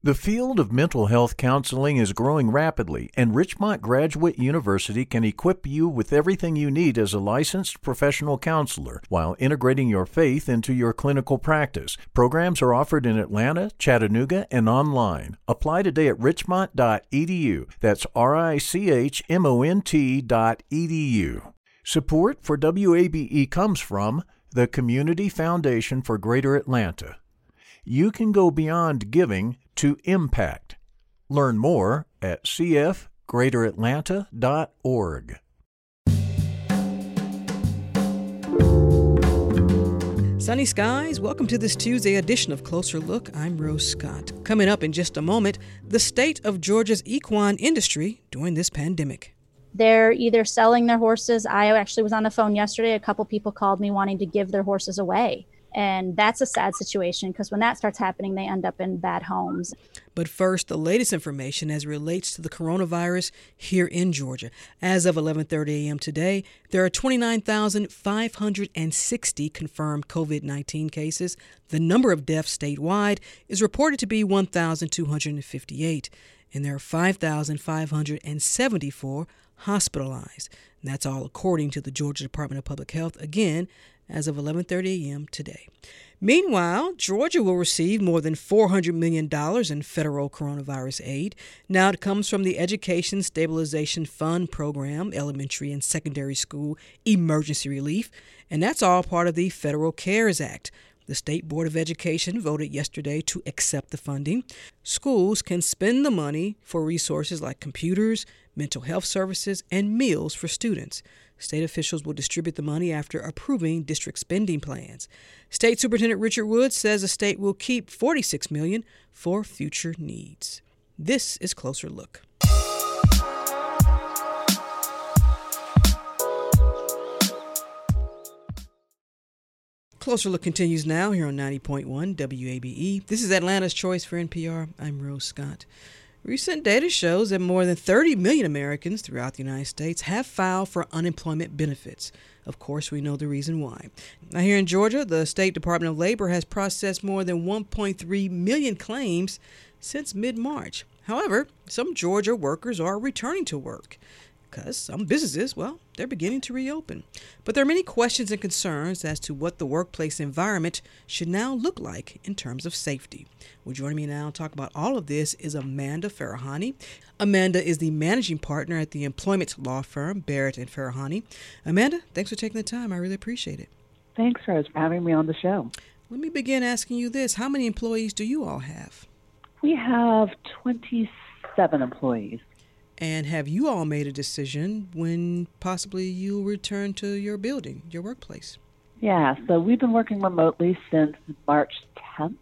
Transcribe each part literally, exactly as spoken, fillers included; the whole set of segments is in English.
The field of mental health counseling is growing rapidly, and Richmont Graduate University can equip you with everything you need as a licensed professional counselor while integrating your faith into your clinical practice. Programs are offered in Atlanta, Chattanooga, and online. Apply today at richmont dot e d u. That's R I C H M O N T dot E D U. Support for W A B E comes from the Community Foundation for Greater Atlanta. You can go beyond giving to impact. Learn more at c f greater atlanta dot org. Sunny skies, welcome to this Tuesday edition of Closer Look. I'm Rose Scott. Coming up in just a moment, the state of Georgia's equine industry during this pandemic. They're either selling their horses. I actually was on the phone yesterday. A couple people called me wanting to give their horses away. And that's a sad situation because when that starts happening, they end up in bad homes. But first, the latest information as it relates to the coronavirus here in Georgia. As of eleven thirty a.m. today, there are twenty-nine thousand five hundred sixty confirmed COVID nineteen cases. The number of deaths statewide is reported to be one thousand two hundred fifty-eight, and there are five thousand five hundred seventy-four hospitalized. And that's all according to the Georgia Department of Public Health, again, as of eleven thirty a.m. today. Meanwhile, Georgia will receive more than four hundred million dollars in federal coronavirus aid. Now it comes from the Education Stabilization Fund program, elementary and secondary school emergency relief, and that's all part of the Federal CARES Act. The State Board of Education voted yesterday to accept the funding. Schools can spend the money for resources like computers, mental health services, and meals for students. State officials will distribute the money after approving district spending plans. State Superintendent Richard Woods says the state will keep forty-six million dollars for future needs. This is Closer Look. Closer Look continues now here on ninety point one W A B E. This is Atlanta's Choice for N P R. I'm Rose Scott. Recent data shows that more than thirty million Americans throughout the United States have filed for unemployment benefits. Of course, we know the reason why. Now, here in Georgia, the State Department of Labor has processed more than one point three million claims since mid-March. However, some Georgia workers are returning to work because some businesses, well, they're beginning to reopen. But there are many questions and concerns as to what the workplace environment should now look like in terms of safety. Well, joining me now to talk about all of this is Amanda Farahani. Amanda is the managing partner at the employment law firm Barrett and Farahani. Amanda, thanks for taking the time. I really appreciate it. Thanks, Rose, for having me on the show. Let me begin asking you this. How many employees do you all have? We have twenty-seven employees. And have you all made a decision when possibly you'll return to your building, your workplace? Yeah, so we've been working remotely since March tenth.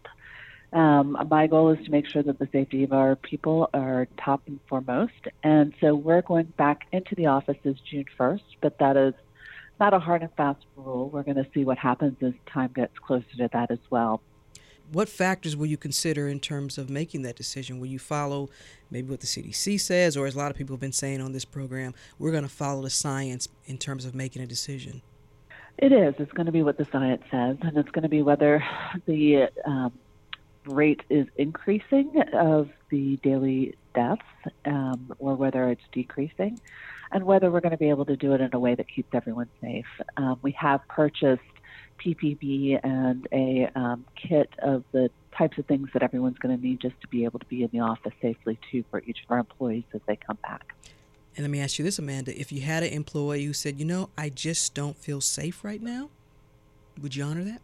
Um, my goal is to make sure that the safety of our people are top and foremost. And so we're going back into the offices June first, but that is not a hard and fast rule. We're going to see what happens as time gets closer to that as well. What factors will you consider in terms of making that decision? Will you follow maybe what the C D C says, or as a lot of people have been saying on this program, we're going to follow the science in terms of making a decision? It is. It's going to be what the science says, and it's going to be whether the um, rate is increasing of the daily deaths um, or whether it's decreasing, and whether we're going to be able to do it in a way that keeps everyone safe. Um, we have purchased P P E and a um, kit of the types of things that everyone's going to need just to be able to be in the office safely, too, for each of our employees as they come back. And let me ask you this, Amanda. If you had an employee who said, you know, I just don't feel safe right now, would you honor that?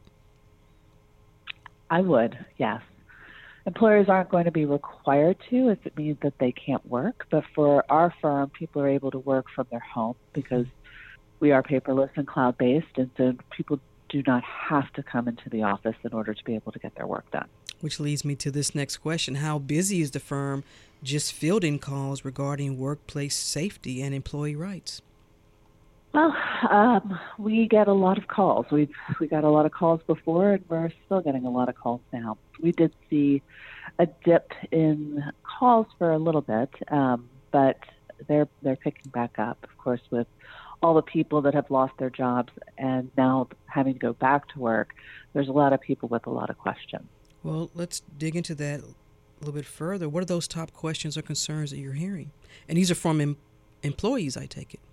I would, yes. Employers aren't going to be required to if it means that they can't work. But for our firm, people are able to work from their home because we are paperless and cloud-based, and so people do not have to come into the office in order to be able to get their work done. Which leads me to this next question. How busy is the firm just fielding calls regarding workplace safety and employee rights? Well, um, we get a lot of calls. We've we got a lot of calls before, and we're still getting a lot of calls now. We did see a dip in calls for a little bit, um, but they're they're picking back up, of course, with all the people that have lost their jobs and now having to go back to work. There's a lot of people with a lot of questions. Well, let's dig into that a little bit further, what are those top questions or concerns that you're hearing? And these are from em- employees, I take it.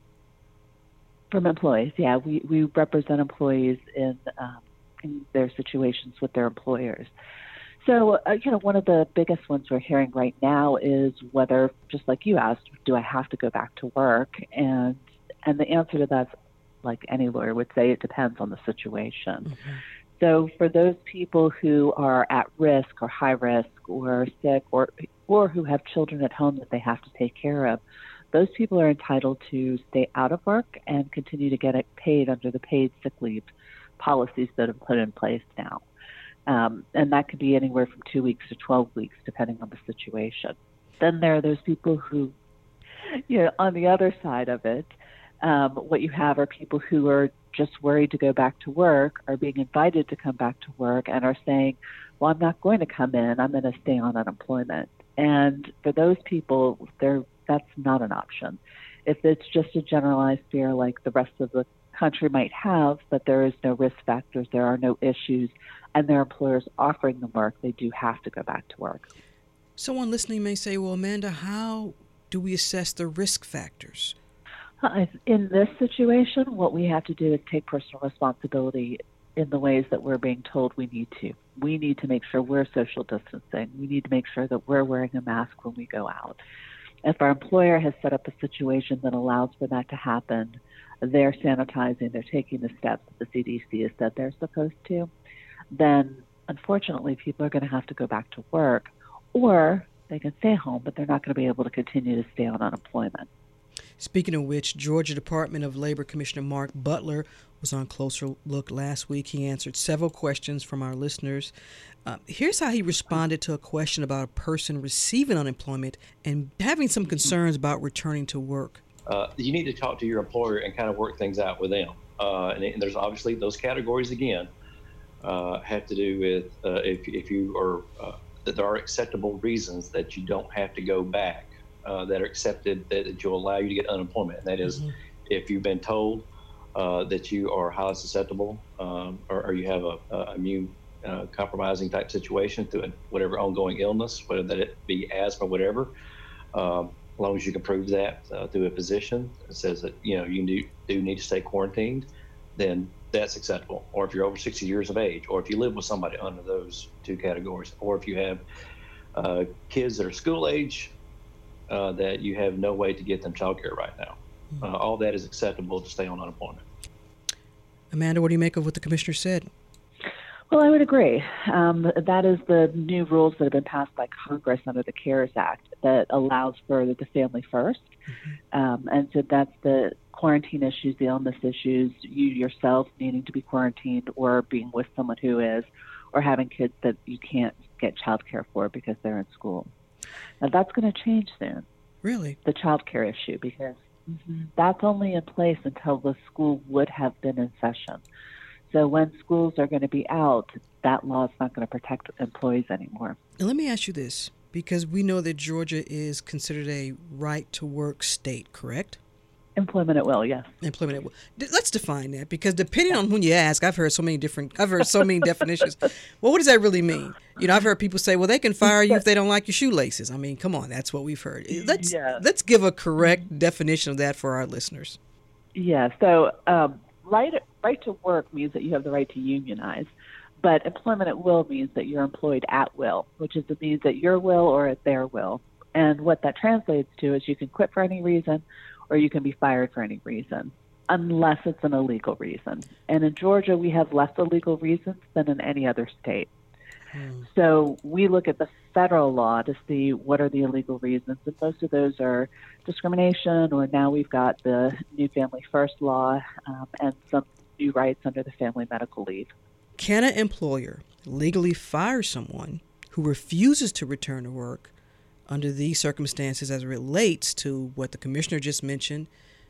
From employees, yeah. We, we represent employees in, um, in their situations with their employers. So, uh, you know, one of the biggest ones we're hearing right now is whether, just like you asked, do I have to go back to work? And and the answer to that's, like any lawyer would say, it depends on the situation. Mm-hmm. So for those people who are at risk or high risk or sick or or who have children at home that they have to take care of, those people are entitled to stay out of work and continue to get it paid under the paid sick leave policies that have put in place now. Um, and that could be anywhere from two weeks to twelve weeks, depending on the situation. Then there are those people who, you know, on the other side of it, um, what you have are people who are just worried to go back to work, are being invited to come back to work, and are saying, well, I'm not going to come in, I'm going to stay on unemployment. And for those people, they're, that's not an option. If it's just a generalized fear like the rest of the country might have, but there is no risk factors, there are no issues, and their employers offering them work, they do have to go back to work. Someone listening may say, well, Amanda, how do we assess the risk factors? Uh, in this situation, what we have to do is take personal responsibility in the ways that we're being told we need to. We need to make sure we're social distancing. We need to make sure that we're wearing a mask when we go out. If our employer has set up a situation that allows for that to happen, they're sanitizing, they're taking the steps that the C D C has said they're supposed to, then unfortunately people are going to have to go back to work, or they can stay home, but they're not going to be able to continue to stay on unemployment. Speaking of which, Georgia Department of Labor Commissioner Mark Butler was on Closer Look last week. He answered several questions from our listeners. Uh, here's how he responded to a question about a person receiving unemployment and having some concerns about returning to work. Uh, you need to talk to your employer and kind of work things out with them. Uh, and, and there's obviously those categories, again, uh, have to do with uh, if, if you are, uh, that there are acceptable reasons that you don't have to go back. Uh, that are accepted that, that will allow you to get unemployment. And that is, mm-hmm. if you've been told uh, that you are highly susceptible um, or, or you have a, a immune uh, compromising type situation through whatever ongoing illness, whether that it be asthma or whatever, um, as long as you can prove that uh, through a physician that says that, you know, you do, do need to stay quarantined, then that's acceptable. Or if you're over sixty years of age, or if you live with somebody under those two categories, or if you have uh, kids that are school age, Uh, that you have no way to get them child care right now. Uh, all that is acceptable to stay on unemployment. Amanda, what do you make of what the commissioner said? Well, I would agree. Um, that is the new rules that have been passed by Congress under the CARES Act that allows for the family first. Mm-hmm. Um, and so that's the quarantine issues, the illness issues, you yourself needing to be quarantined or being with someone who is, or having kids that you can't get child care for because they're in school. Now, that's going to change soon. Really? The child care issue, because mm-hmm, that's only in place until the school would have been in session. So when schools are going to be out, that law is not going to protect employees anymore. Now, let me ask you this, because we know that Georgia is considered a right-to-work state, correct? Employment at will, yes. Employment at will. Let's define that, because depending on who you ask, I've heard so many different, I've heard so many definitions. Well, what does that really mean? You know, I've heard people say, well, they can fire you if they don't like your shoelaces. I mean, come on, that's what we've heard. Let's yeah. let's give a correct definition of that for our listeners. Yeah, so um, right, right to work means that you have the right to unionize, but employment at will means that you're employed at will, which is it means at your will or at their will. And what that translates to is you can quit for any reason, or you can be fired for any reason, unless it's an illegal reason. And in Georgia, we have less illegal reasons than in any other state. Hmm. So we look at the federal law to see what are the illegal reasons, and most of those are discrimination, or now we've got the new Family First law um, and some new rights under the Family Medical Leave. Can an employer legally fire someone who refuses to return to work under these circumstances as it relates to what the commissioner just mentioned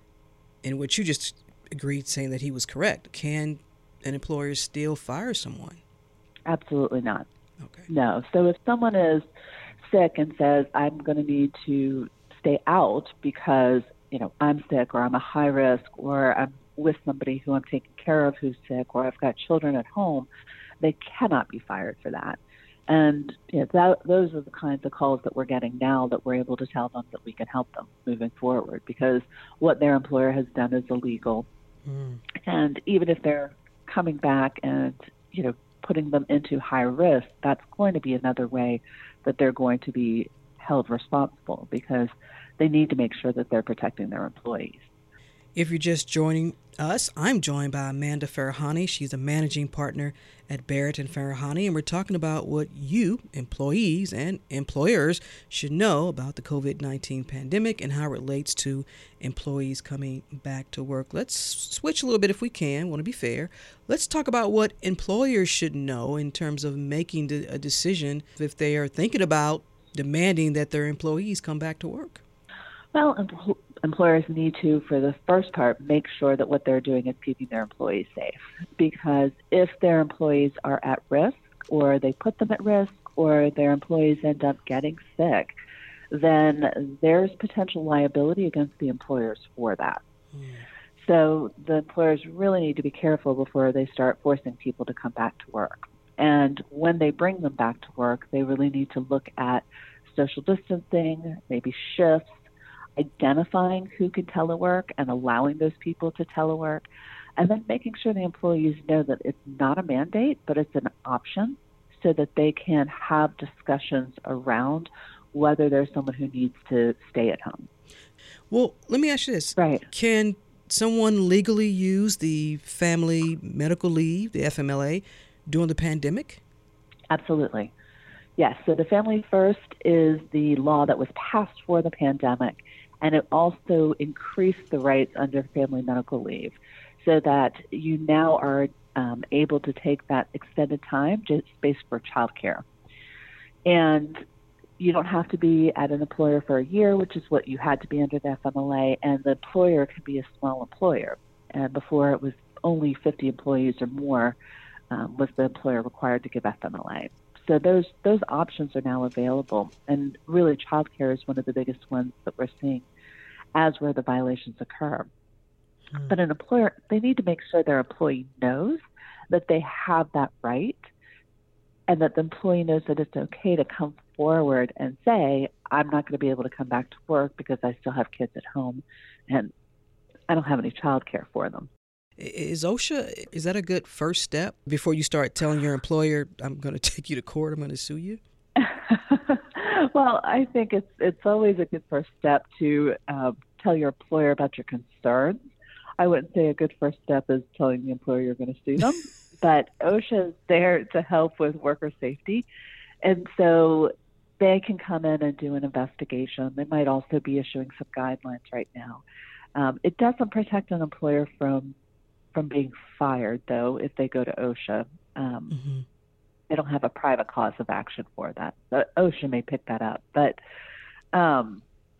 and what you just agreed saying that he was correct? Can an employer still fire someone? Absolutely not. Okay. No. So if someone is sick and says, I'm going to need to stay out because, you know, I'm sick or I'm a high risk or I'm with somebody who I'm taking care of who's sick or I've got children at home, they cannot be fired for that. And you know, that, those are the kinds of calls that we're getting now that we're able to tell them that we can help them moving forward, because what their employer has done is illegal. Mm. And even if they're coming back and, you know, putting them into high risk, that's going to be another way that they're going to be held responsible, because they need to make sure that they're protecting their employees. If you're just joining us, I'm joined by Amanda Farahani. She's a managing partner at Barrett and Farahani, and we're talking about what you, employees and employers, should know about the COVID nineteen pandemic and how it relates to employees coming back to work. Let's switch a little bit if we can. Want to be fair. Let's talk about what employers should know in terms of making a decision if they are thinking about demanding that their employees come back to work. Well, em- employers need to, for the first part, make sure that what they're doing is keeping their employees safe. Because if their employees are at risk, or they put them at risk, or their employees end up getting sick, then there's potential liability against the employers for that. Mm. So the employers really need to be careful before they start forcing people to come back to work. And when they bring them back to work, they really need to look at social distancing, maybe shifts, identifying who can telework and allowing those people to telework, and then making sure the employees know that it's not a mandate, but it's an option, so that they can have discussions around whether there's someone who needs to stay at home. Well, let me ask you this. Right. Can someone legally use the Family Medical Leave, the F M L A, during the pandemic? Absolutely. Yes. So the Family First is the law that was passed for the pandemic, and it also increased the rights under Family Medical Leave, so that you now are um, able to take that extended time just based for childcare. And you don't have to be at an employer for a year, which is what you had to be under the F M L A, and the employer can be a small employer. And before, it was only fifty employees or more um, was the employer required to give F M L A. So those those options are now available, and really childcare is one of the biggest ones that we're seeing as where the violations occur. Hmm. But an employer, they need to make sure their employee knows that they have that right, and that the employee knows that it's okay to come forward and say, I'm not going to be able to come back to work because I still have kids at home and I don't have any childcare for them. Is OSHA, is that a good first step before you start telling your employer, I'm going to take you to court, I'm going to sue you? Well, I think it's it's always a good first step to uh, tell your employer about your concerns. I wouldn't say a good first step is telling the employer you're going to sue them, but OSHA is there to help with worker safety. And so they can come in and do an investigation. They might also be issuing some guidelines right now. Um, it doesn't protect an employer from from being fired, though, if they go to OSHA. Um, mm-hmm. They don't have a private cause of action for that. The OSHA may pick that up, but um,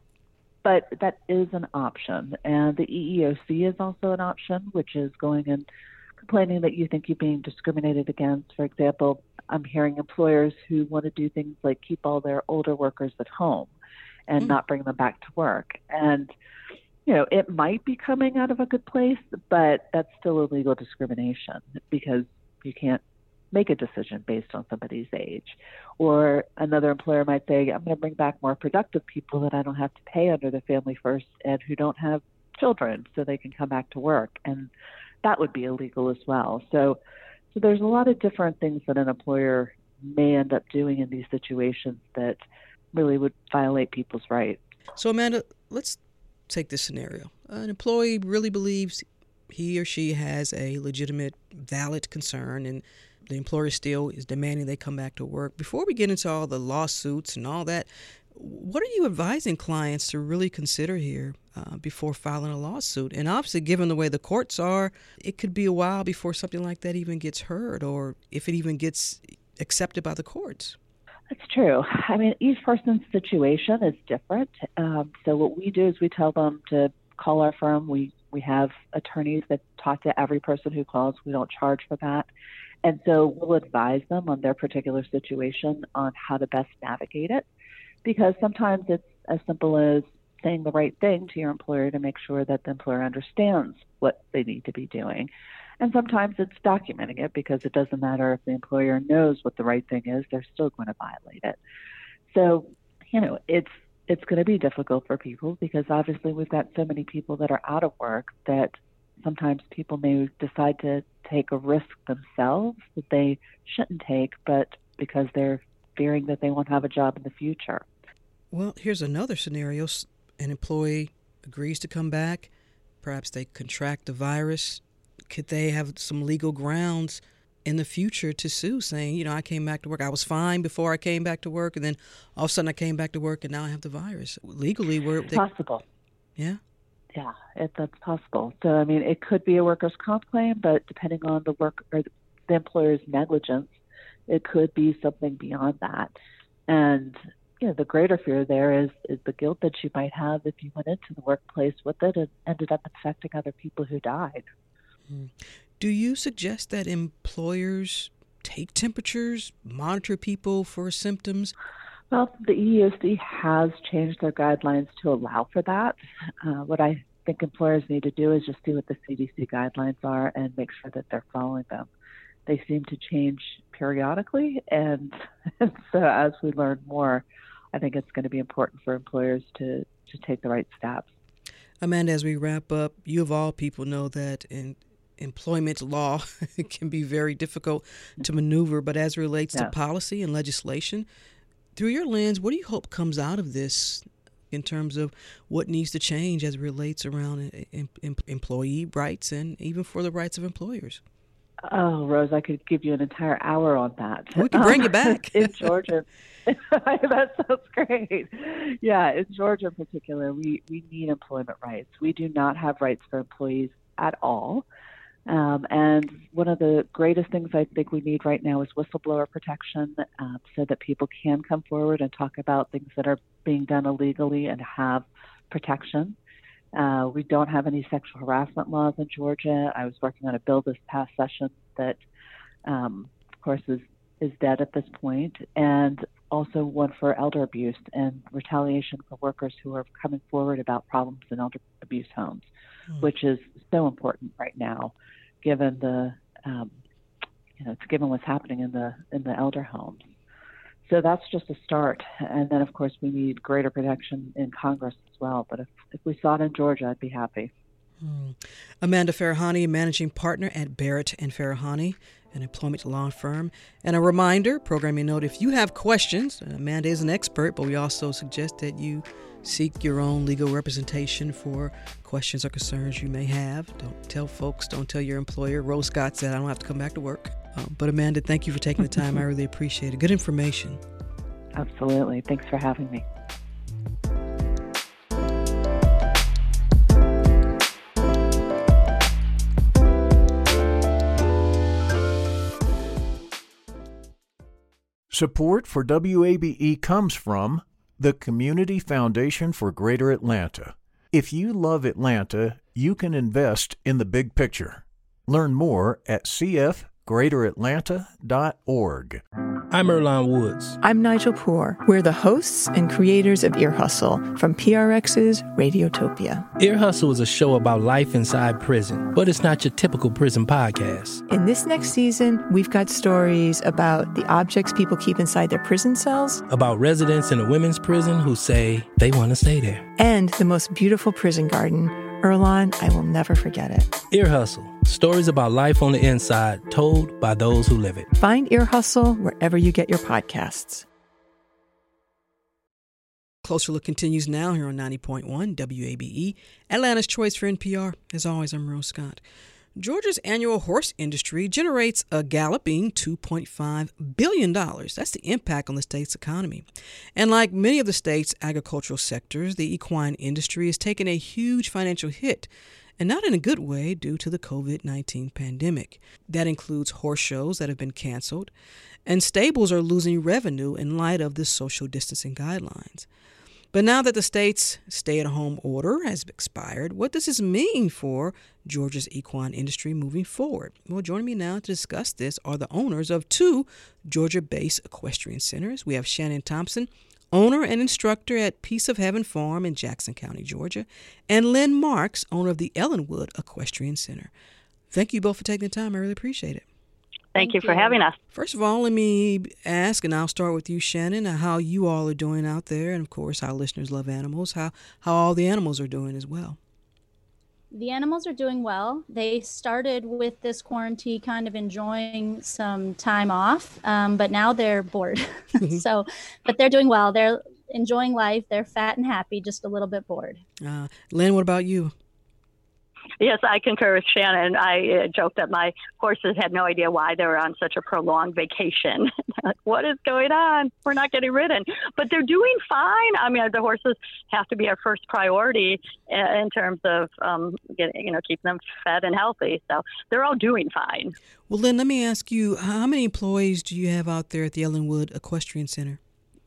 but that is an option. And the E E O C is also an option, which is going and complaining that you think you're being discriminated against. For example, I'm hearing employers who want to do things like keep all their older workers at home and mm-hmm. not bring them back to work. And you know, it might be coming out of a good place, but that's still illegal discrimination because you can't make a decision based on somebody's age. Or another employer might say, I'm going to bring back more productive people that I don't have to pay under the Family First and who don't have children so they can come back to work. And that would be illegal as well. So, so there's a lot of different things that an employer may end up doing in these situations that really would violate people's rights. So, Amanda, let's take this scenario. An employee really believes he or she has a legitimate, valid concern, and the employer still is demanding they come back to work. Before we get into all the lawsuits and all that, what are you advising clients to really consider here uh, before filing a lawsuit? And obviously, given the way the courts are, it could be a while before something like that even gets heard, or if it even gets accepted by the courts. That's true. I mean, each person's situation is different. Um, so what we do is we tell them to call our firm. We we have attorneys that talk to every person who calls. We don't charge for that. And so we'll advise them on their particular situation on how to best navigate it, because sometimes it's as simple as saying the right thing to your employer to make sure that the employer understands what they need to be doing. And sometimes it's documenting it, because it doesn't matter if the employer knows what the right thing is, they're still going to violate it. So, you know, it's it's going to be difficult for people, because obviously we've got so many people that are out of work that sometimes people may decide to take a risk themselves that they shouldn't take, but because they're fearing that they won't have a job in the future. Well, here's another scenario. An employee agrees to come back. Perhaps they contract the virus. Could they have some legal grounds in the future to sue, saying, you know, I came back to work, I was fine before I came back to work, and then all of a sudden I came back to work and now I have the virus? Legally, we're... It's possible. Yeah? Yeah, it, that's possible. So, I mean, it could be a workers' comp claim, but depending on the work or the employer's negligence, it could be something beyond that. And, you know, the greater fear there is, is the guilt that you might have if you went into the workplace with it and ended up infecting other people who died. Mm. Do you suggest that employers take temperatures, monitor people for symptoms? Well, the E E O C has changed their guidelines to allow for that. Uh, what I think employers need to do is just see what the C D C guidelines are and make sure that they're following them. They seem to change periodically, and, and so as we learn more, I think it's going to be important for employers to, to take the right steps. Amanda, as we wrap up, you of all people know that in employment law can be very difficult to maneuver, but as it relates yeah. to policy and legislation, through your lens, what do you hope comes out of this in terms of what needs to change as it relates around em- em- employee rights and even for the rights of employers? Oh, Rose, I could give you an entire hour on that. We can bring um, you back. In Georgia. That sounds great. Yeah, in Georgia in particular, we, we need employment rights. We do not have rights for employees at all. Um, and one of the greatest things I think we need right now is whistleblower protection, um, so that people can come forward and talk about things that are being done illegally and have protection. Uh, we don't have any sexual harassment laws in Georgia. I was working on a bill this past session that, um, of course, is, is dead at this point, and also one for elder abuse and retaliation for workers who are coming forward about problems in elder abuse homes, mm. which is so important right now, given the, um, you know, it's given what's happening in the in the elder homes. So that's just a start. And then, of course, we need greater protection in Congress as well. But if, if we saw it in Georgia, I'd be happy. Hmm. Amanda Farahany, managing partner at Barrett and Farahany, an employment law firm. And a reminder, programming note, if you have questions, Amanda is an expert, but we also suggest that you seek your own legal representation for questions or concerns you may have. Don't tell folks, don't tell your employer. Rose Scott said, I don't have to come back to work. Um, but Amanda, thank you for taking the time. I really appreciate it. Good information. Absolutely. Thanks for having me. Support for W A B E comes from the Community Foundation for Greater Atlanta. If you love Atlanta, you can invest in the big picture. Learn more at c f greater atlanta dot org. I'm Earlonne Woods. I'm Nigel Poor. We're the hosts and creators of Ear Hustle from P R X's Radiotopia. Ear Hustle is a show about life inside prison, but it's not your typical prison podcast. In this next season, we've got stories about the objects people keep inside their prison cells, about residents in a women's prison who say they want to stay there, and the most beautiful prison garden. Earlonne, I will never forget it. Ear Hustle. Stories about life on the inside, told by those who live it. Find Ear Hustle wherever you get your podcasts. Closer Look continues now here on ninety point one W A B E, Atlanta's choice for N P R. As always, I'm Rose Scott. Georgia's annual horse industry generates a galloping two point five billion dollars. That's the impact on the state's economy. And like many of the state's agricultural sectors, the equine industry has taken a huge financial hit, and not in a good way due to the covid nineteen pandemic. That includes horse shows that have been canceled, and stables are losing revenue in light of the social distancing guidelines. But now that the state's stay-at-home order has expired, what does this mean for Georgia's equine industry moving forward? Well, joining me now to discuss this are the owners of two Georgia-based equestrian centers. We have Shannon Thompson, owner and instructor at Peace of Heaven Farm in Jackson County, Georgia, and Lynn Marks, owner of the Ellenwood Equestrian Center. Thank you both for taking the time. I really appreciate it. Thank, Thank you for you. having us. First of all, let me ask, and I'll start with you, Shannon, how you all are doing out there, and of course, our listeners love animals, how, how all the animals are doing as well. The animals are doing well. They started with this quarantine kind of enjoying some time off, um, but now they're bored. So, but they're doing well. They're enjoying life. They're fat and happy, just a little bit bored. Uh, Lynn, what about you? Yes, I concur with Shannon. I uh, joked that my horses had no idea why they were on such a prolonged vacation. What is going on? We're not getting ridden. But they're doing fine. I mean, the horses have to be our first priority in terms of, um, getting, you know, keeping them fed and healthy. So they're all doing fine. Well, Lynn, let me ask you, how many employees do you have out there at the Ellenwood Equestrian Center?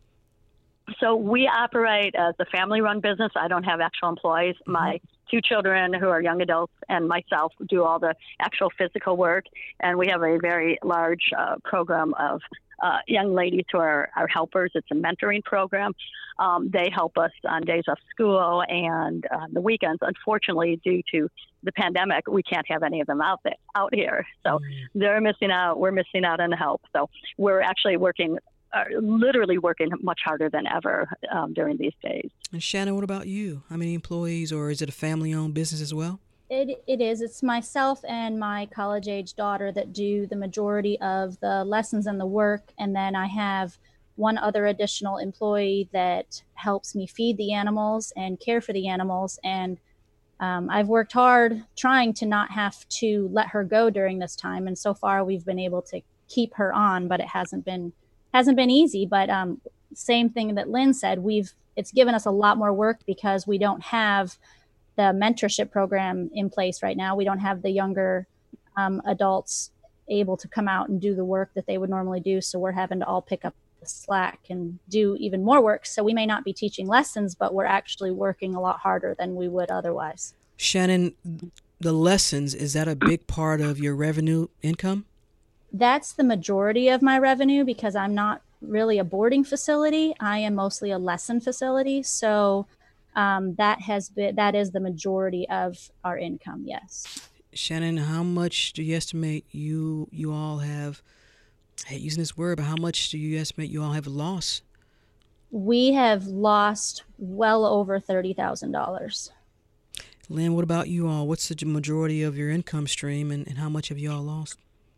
So we operate as a family-run business. I don't have actual employees. Mm-hmm. My two children who are young adults and myself do all the actual physical work. And we have a very large uh, program of uh, young ladies who are our helpers. It's a mentoring program. Um, they help us on days off school and on the weekends. Unfortunately, due to the pandemic, we can't have any of them out there, out here. So mm-hmm. they're missing out. We're missing out on the help. So we're actually working are literally working much harder than ever um, during these days. And Shannon, what about you? How many employees, or is it a family-owned business as well? It It is. It's myself and my college-age daughter that do the majority of the lessons and the work, and then I have one other additional employee that helps me feed the animals and care for the animals. And um, I've worked hard trying to not have to let her go during this time, and so far we've been able to keep her on, but it hasn't been hasn't been easy. But um, same thing that Lynn said, we've it's given us a lot more work because we don't have the mentorship program in place right now. We don't have the younger um, adults able to come out and do the work that they would normally do. So we're having to all pick up the slack and do even more work. So we may not be teaching lessons, but we're actually working a lot harder than we would otherwise. Shannon, the lessons, is that a big part of your revenue income? That's the majority of my revenue because I'm not really a boarding facility. I am mostly a lesson facility. So um, that has been, that is the majority of our income. Yes. Shannon, how much do you estimate you, you all have, I hate using this word, but how much do you estimate you all have lost? We have lost well over thirty thousand dollars. Lynn, what about you all? What's the majority of your income stream, and, and how much have you all lost?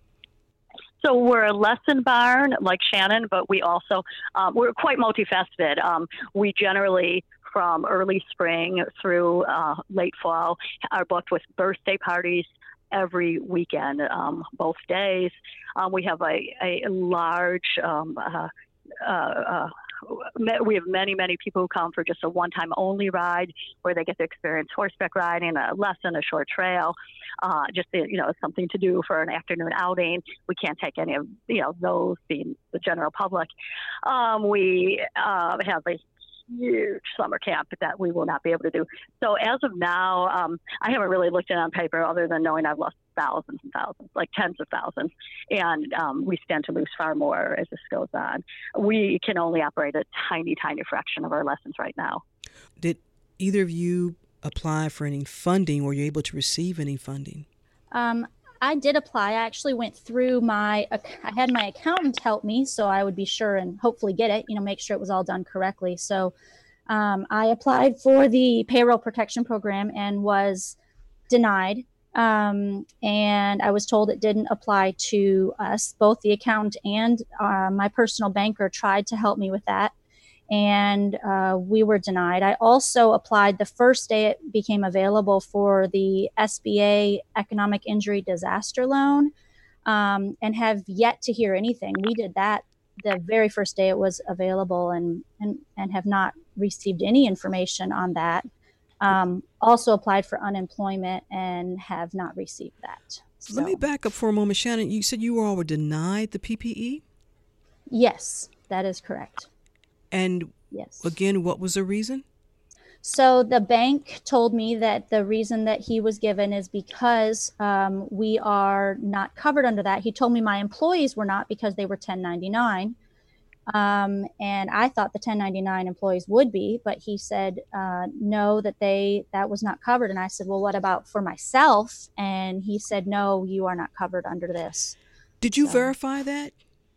So we're a lesson barn like Shannon, but we also, um, we're quite multifaceted. Um, we generally, from early spring through uh, late fall, are booked with birthday parties every weekend, um, both days. Um, we have a, a large, um, uh, uh, uh, we have many, many people who come for just a one-time only ride where they get to experience horseback riding, a lesson, a short trail, uh, just, you know, something to do for an afternoon outing. We can't take any of, you know, those being the general public. Um, we uh, have a huge summer camp that we will not be able to do. So as of now, um, I haven't really looked at it on paper other than knowing I've lost thousands and thousands, like tens of thousands. And um, we stand to lose far more as this goes on. We can only operate a tiny, tiny fraction of our lessons right now. Did either of you apply for any funding? Were you able to receive any funding? Um, I did apply. I actually went through my, I had my accountant help me so I would be sure and hopefully get it, you know, make sure it was all done correctly. So um, I applied for the payroll protection program and was denied. Um, and I was told it didn't apply to us. Both the accountant and uh, my personal banker tried to help me with that. And uh, we were denied. I also applied the first day it became available for the S B A Economic Injury Disaster Loan, um, and have yet to hear anything. We did that the very first day it was available, and and, and have not received any information on that. Um, also applied for unemployment and have not received that. So. Let me back up for a moment, Shannon. You said you all were denied the P P E? Yes, that is correct. And yes. Again, what was the reason? So the bank told me that the reason that he was given is because um, we are not covered under that. He told me my employees were not because they were ten ninety-nine. Um, and I thought the ten ninety-nine employees would be, but he said, uh, no, that they, that was not covered. And I said, well, what about for myself? And he said, no, you are not covered under this. Did you So, verify that?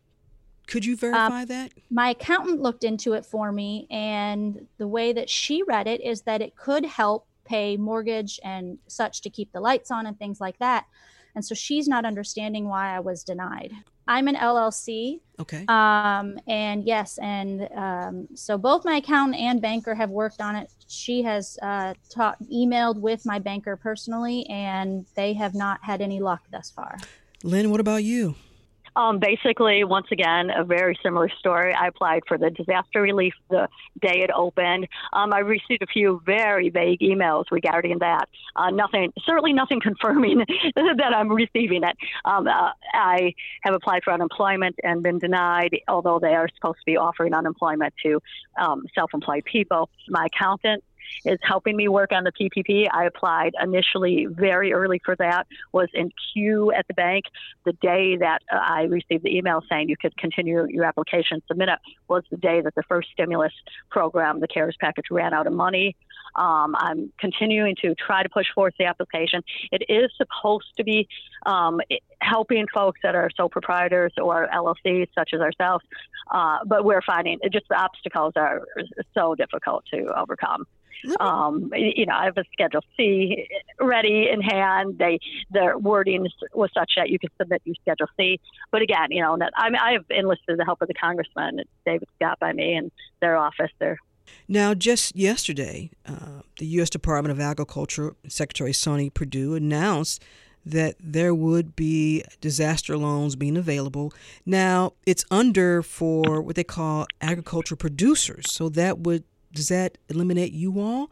Could you verify um, that? My accountant looked into it for me, and the way that she read it is that it could help pay mortgage and such to keep the lights on and things like that. And so she's not understanding why I was denied. I'm an L L C. Okay. Um, and yes, and um, so both my accountant and banker have worked on it. She has uh, ta- emailed with my banker personally, and they have not had any luck thus far. Lynn, what about you? Um, basically, once again, a very similar story. I applied for the disaster relief the day it opened. Um, I received a few very vague emails regarding that. Uh, nothing, certainly nothing confirming that I'm receiving it. Um, uh, I have applied for unemployment and been denied, although they are supposed to be offering unemployment to um, self-employed people. My accountant is helping me work on the P P P. I applied initially very early for that, was in queue at the bank. The day that uh, I received the email saying you could continue your application, submit it, was the day that the first stimulus program, the CARES package, ran out of money. Um, I'm continuing to try to push forth the application. It is supposed to be um, helping folks that are sole proprietors or L L Cs such as ourselves, uh, but we're finding it just the obstacles are so difficult to overcome. Um, you know, I have a Schedule C ready in hand. They, their wording was such that you could submit your Schedule C. But again, you know, I mean, I have enlisted the help of the congressman, David Scott, by me, and their office. They're Now, just yesterday, uh, the U S Department of Agriculture, Secretary Sonny Perdue, announced that there would be disaster loans being available. Now, it's under for what they call agriculture producers. So that would, does that eliminate you all?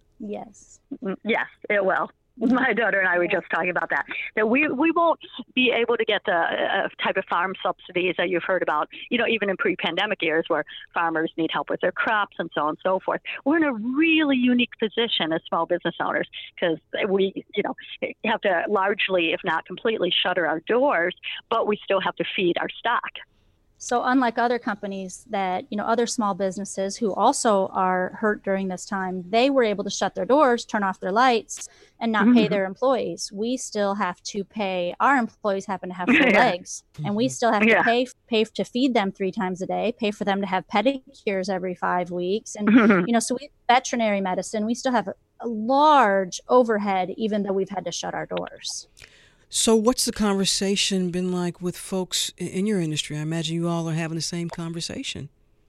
Yes. Yes, it will. My daughter and I were just talking about that, that we we won't be able to get the uh, type of farm subsidies that you've heard about, you know, even in pre-pandemic years where farmers need help with their crops and so on and so forth. We're in a really unique position as small business owners because we, you know, have to largely, if not completely, shutter our doors, but we still have to feed our stock. So unlike other companies that, you know, other small businesses who also are hurt during this time, they were able to shut their doors, turn off their lights, and not mm-hmm. pay their employees. We still have to pay, our employees happen to have four yeah. legs, and we still have to yeah. pay pay to feed them three times a day, pay for them to have pedicures every five weeks. And, mm-hmm. you know, so we have veterinary medicine. We still have a, a large overhead, even though we've had to shut our doors. So what's the conversation been like with folks in your industry? I imagine you all are having the same conversation.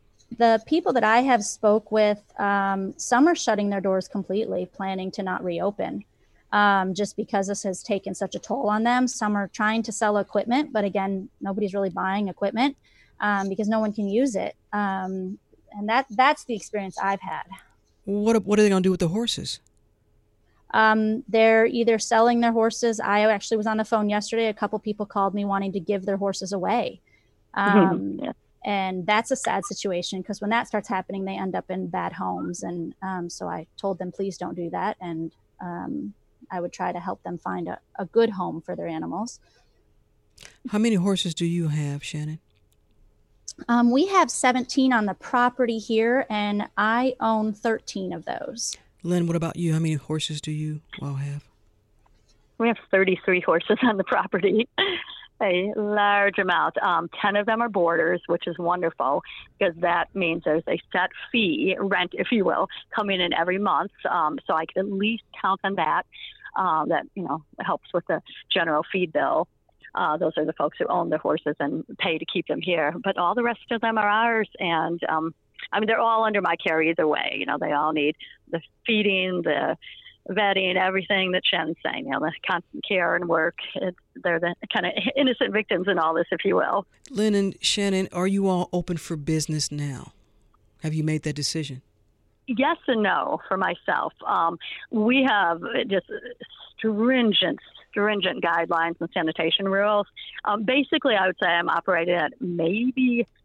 The people that I have spoke with, um, some are shutting their doors completely, planning to not reopen, um, just because this has taken such a toll on them. Some are trying to sell equipment, but again, nobody's really buying equipment um, because no one can use it. Um, and that that's the experience I've had. What, what are they going to do with the horses? Um, they're either selling their horses. I actually was on the phone yesterday. A couple people called me wanting to give their horses away. Um, mm-hmm. yeah. And that's a sad situation because when that starts happening, they end up in bad homes. And um, so I told them, please don't do that. And um, I would try to help them find a, a good home for their animals. How many horses do you have, Shannon? Um, we have seventeen on the property here, and I own thirteen of those. Lynn, what about you? How many horses do you all have? We have thirty-three horses on the property, a large amount. Um, ten of them are boarders, which is wonderful because that means there's a set fee, rent, if you will, coming in every month. Um, so I can at least count on that. Uh, that, you know, helps with the general feed bill. Uh, those are the folks who own the horses and pay to keep them here. But all the rest of them are ours, and um, I mean, they're all under my care either way. You know, they all need the feeding, the vetting, everything that Shannon's saying, you know, the constant care and work. It's, they're the kind of innocent victims in all this, if you will. Lynn and Shannon, are you all open for business now? Have you made that decision? Yes and no for myself. Um, we have just stringent, stringent guidelines and sanitation rules. Um, basically, I would say I'm operating at maybe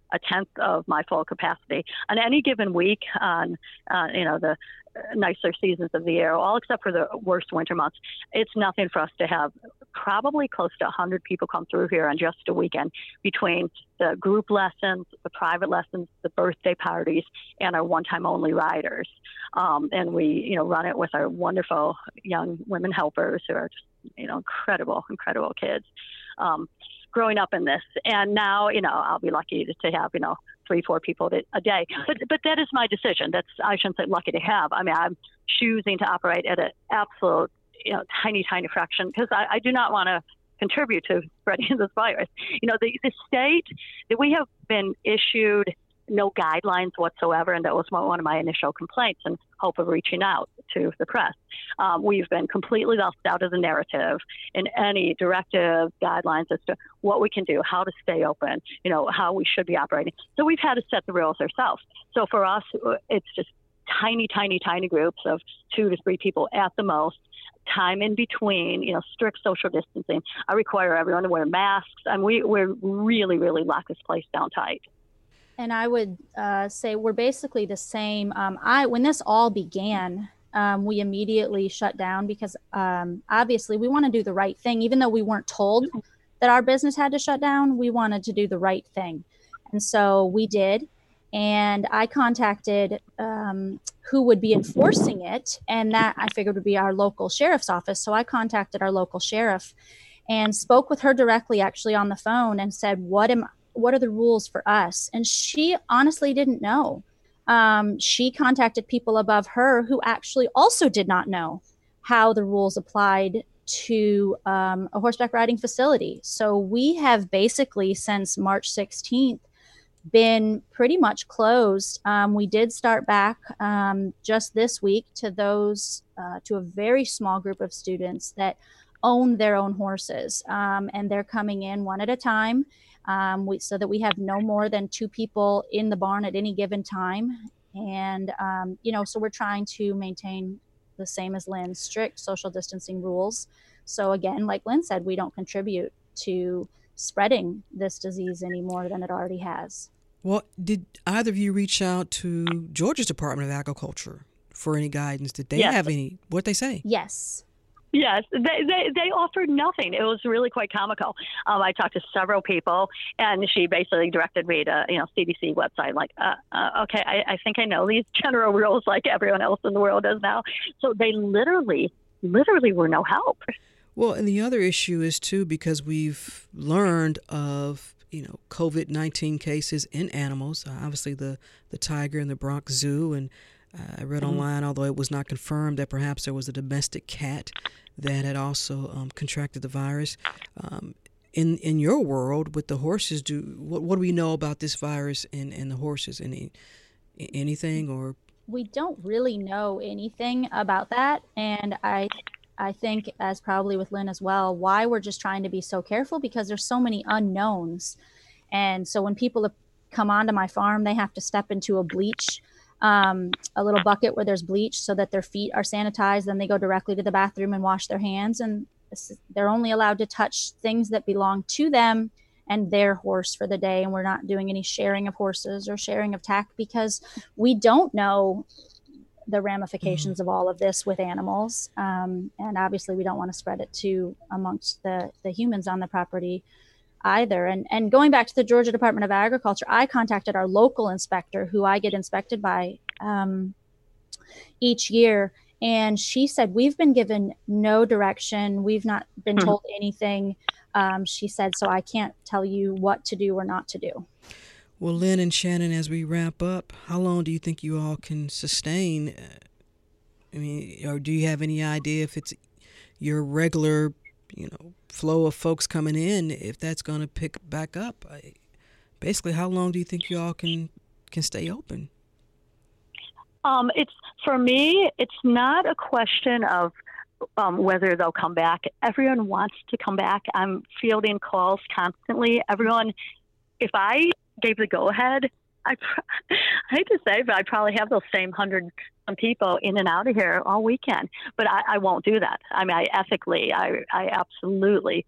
a tenth of my full capacity. On any given week, on uh, you know the nicer seasons of the year, all except for the worst winter months, it's nothing for us to have probably close to one hundred people come through here on just a weekend between the group lessons, the private lessons, the birthday parties, and our one-time only riders. Um, and we, you know, run it with our wonderful young women helpers who are just, you know, incredible, incredible kids. Um, growing up in this, and now, you know, I'll be lucky to, to have, you know, three, four people a day. But but that is my decision. That's, I shouldn't say lucky to have. I mean, I'm choosing to operate at an absolute, you know, tiny, tiny fraction because I, I do not want to contribute to spreading this virus. You know, the, the state, that we have been issued no guidelines whatsoever, and that was one of my initial complaints and hope of reaching out to the press. Um, we've been completely left out of the narrative in any directive guidelines as to what we can do, how to stay open, you know, how we should be operating. So we've had to set the rules ourselves. So for us, it's just tiny, tiny, tiny groups of two to three people at the most, time in between, you know, strict social distancing. I require everyone to wear masks, and we, we're really, really lock this place down tight. And I would uh, say we're basically the same. Um, I when this all began, um, we immediately shut down because um, obviously we want to do the right thing. Even though we weren't told that our business had to shut down, we wanted to do the right thing. And so we did. And I contacted um, who would be enforcing it. And that I figured would be our local sheriff's office. So I contacted our local sheriff and spoke with her directly, actually on the phone, and said, what am what are the rules for us? And she honestly didn't know. Um, she contacted people above her who actually also did not know how the rules applied to um, a horseback riding facility. So we have basically since March sixteenth been pretty much closed. Um, we did start back um, just this week to those, uh, to a very small group of students that own their own horses. Um, and they're coming in one at a time. Um, we, so that we have no more than two people in the barn at any given time. And, um, you know, so we're trying to maintain the same as Lynn, strict social distancing rules. So again, like Lynn said, we don't contribute to spreading this disease any more than it already has. Well, did either of you reach out to Georgia's Department of Agriculture for any guidance? Did they yes. have any, what'd they say? Yes. Yes, they, they they offered nothing. It was really quite comical. Um, I talked to several people, and she basically directed me to, you know, C D C website. Like, uh, uh, okay, I, I think I know these general rules like everyone else in the world does now. So they literally, literally were no help. Well, and the other issue is, too, because we've learned of, you know, COVID nineteen cases in animals, uh, obviously the, the tiger in the Bronx Zoo, and uh, I read mm-hmm. online, although it was not confirmed, that perhaps there was a domestic cat that had also um, contracted the virus. Um, in in your world, with the horses, do what, what do we know about this virus and, and the horses? Any anything or? We don't really know anything about that, and I I think, as probably with Lynn as well, why we're just trying to be so careful, because there's so many unknowns. And so when people come onto my farm, they have to step into a bleach, um, a little bucket where there's bleach so that their feet are sanitized. Then they go directly to the bathroom and wash their hands. And they're only allowed to touch things that belong to them and their horse for the day. And we're not doing any sharing of horses or sharing of tack, because we don't know the ramifications mm-hmm. of all of this with animals. Um, and obviously we don't want to spread it to amongst the, the humans on the property either. And and going back to the Georgia Department of Agriculture, I contacted our local inspector, who I get inspected by um, each year. And she said, we've been given no direction. We've not been mm-hmm. told anything. Um, she said, so I can't tell you what to do or not to do. Well, Lynn and Shannon, as we wrap up, how long do you think you all can sustain? I mean, or do you have any idea if it's your regular, you know, flow of folks coming in, if that's going to pick back up? I, basically, how long do you think you all can can stay open? Um, it's for me, it's not a question of um, whether they'll come back. Everyone wants to come back. I'm fielding calls constantly. Everyone, if I gave the go-ahead, I, I hate to say, but I probably have those same hundred people in and out of here all weekend. But I, I won't do that. I mean, I ethically, I, I absolutely